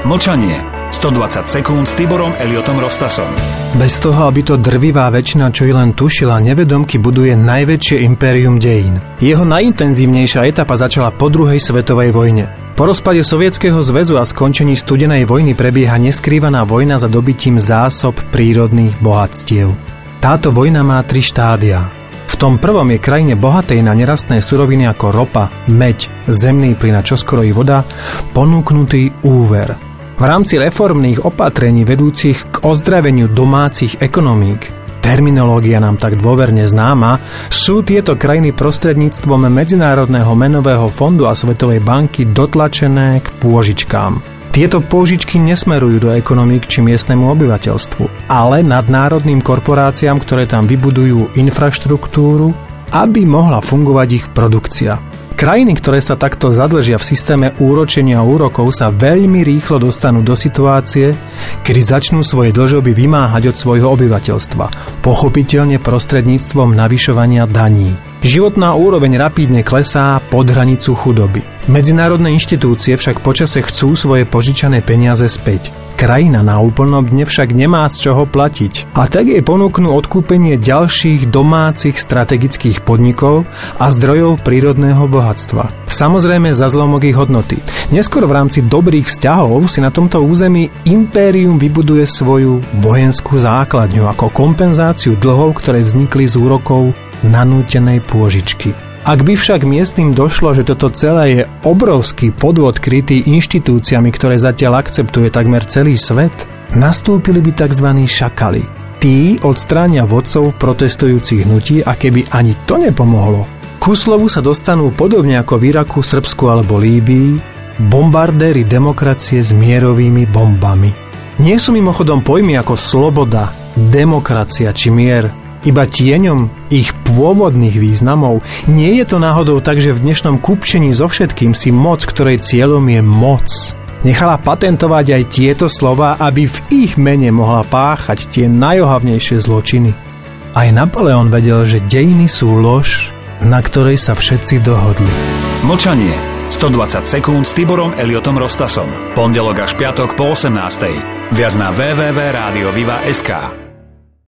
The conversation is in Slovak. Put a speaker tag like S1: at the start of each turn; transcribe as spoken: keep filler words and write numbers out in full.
S1: Mlčanie. stodvadsať sekúnd s Tiborom Eliotom Rostasom.
S2: Bez toho, aby to drvivá väčšina, čo i len tušila, nevedomky buduje najväčšie impérium dejín. Jeho najintenzívnejšia etapa začala po druhej svetovej vojne. Po rozpade Sovietskeho zväzu a skončení studenej vojny prebieha neskrývaná vojna za dobytím zásob prírodných bohatstiev. Táto vojna má tri štádia. V tom prvom je krajine bohatej na nerastné suroviny ako ropa, meď, zemný plyn a čoskoro i voda ponúknutý úver. V rámci reformných opatrení vedúcich k ozdraveniu domácich ekonomík, terminológia nám tak dôverne známa, sú tieto krajiny prostredníctvom Medzinárodného menového fondu a Svetovej banky dotlačené k pôžičkám. Tieto pôžičky nesmerujú do ekonomík či miestnemu obyvateľstvu, ale nadnárodným korporáciám, ktoré tam vybudujú infraštruktúru, aby mohla fungovať ich produkcia. Krajiny, ktoré sa takto zadlžia v systéme úročenia úrokov, sa veľmi rýchlo dostanú do situácie, kedy začnú svoje dlžoby vymáhať od svojho obyvateľstva, pochopiteľne prostredníctvom navyšovania daní. Životná úroveň rapídne klesá pod hranicu chudoby. Medzinárodné inštitúcie však počase chcú svoje požičané peniaze späť. Krajina na úplnom dne však nemá z čoho platiť a tak jej ponúknú odkúpenie ďalších domácich strategických podnikov a zdrojov prírodného bohatstva. Samozrejme za zlomok ich hodnoty. Neskôr v rámci dobrých vzťahov si na tomto území impérium vybuduje svoju vojenskú základňu ako kompenzáciu dlhov, ktoré vznikli z úrokov nanútenej pôžičky. Ak by však miestnym došlo, že toto celé je obrovský podvod krytý inštitúciami, ktoré zatiaľ akceptuje takmer celý svet, nastúpili by tzv. Šakali. Tí odstránia vodcov protestujúcich hnutí a keby ani to nepomohlo, ku slovu sa dostanú podobne ako v Iraku, Srbsku alebo Líbii bombardéri demokracie s mierovými bombami. Nie sú mimochodom pojmy ako sloboda, demokracia či mier iba tieňom ich pôvodných významov? Nie je to náhodou tak, že v dnešnom kupčení so všetkým si moc, ktorej cieľom je moc, nechala patentovať aj tieto slová, aby v ich mene mohla páchať tie najohavnejšie zločiny? Aj Napoleon vedel, že dejiny sú lož, na ktorej sa všetci dohodli.
S1: Mlčanie. stodvadsať sekúnd s Tiborom Eliotom Rostasom. Pondelok až piatok po osemnástej. Viac na w w w bodka rádio viva bodka es ká.